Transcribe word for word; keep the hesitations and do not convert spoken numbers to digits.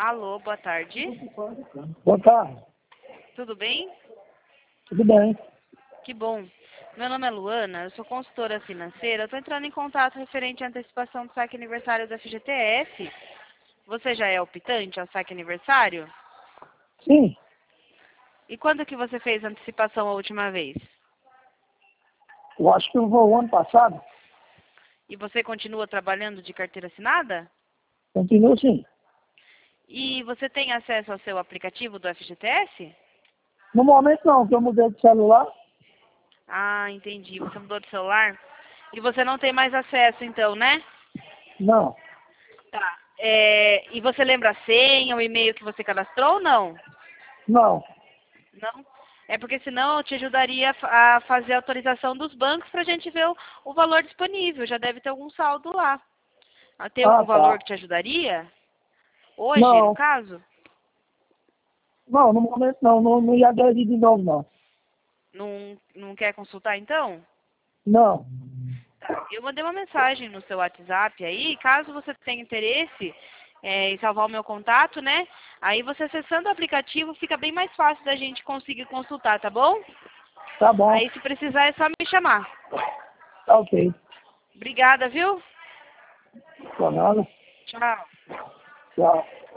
Alô, boa tarde. Boa tarde. Tudo bem? Tudo bem? Que bom. Meu nome é Luana, eu sou consultora financeira. Eu estou entrando em contato referente à antecipação do saque aniversário do F G T S. Você já é optante ao saque aniversário? Sim. E quando que você fez a antecipação a última vez? Eu acho que eu vou o ano passado. E você continua trabalhando de carteira assinada? Continuo sim. E você tem acesso ao seu aplicativo do F G T S? No momento não, que eu mudei de celular. Ah, entendi. Você mudou de celular? E você não tem mais acesso então, né? Não. Tá. É, e você lembra a senha, o e-mail que você cadastrou ou não? Não. Não? É porque senão eu te ajudaria a fa- a fazer a autorização dos bancos para a gente ver o, o valor disponível. Já deve ter algum saldo lá. Ah, tem Ah, algum tá. valor que te ajudaria? Hoje, no Não. caso? Não, no momento não. Não, não ia aderir de novo, não. Não, não quer consultar então? Não. Tá. Eu mandei uma mensagem no seu WhatsApp aí, caso você tenha interesse é, em salvar o meu contato, né? Aí você acessando o aplicativo fica bem mais fácil da gente conseguir consultar, tá bom? Tá bom. Aí se precisar é só me chamar. Tá ok. Obrigada, viu? Por nada. Tchau. Tchau.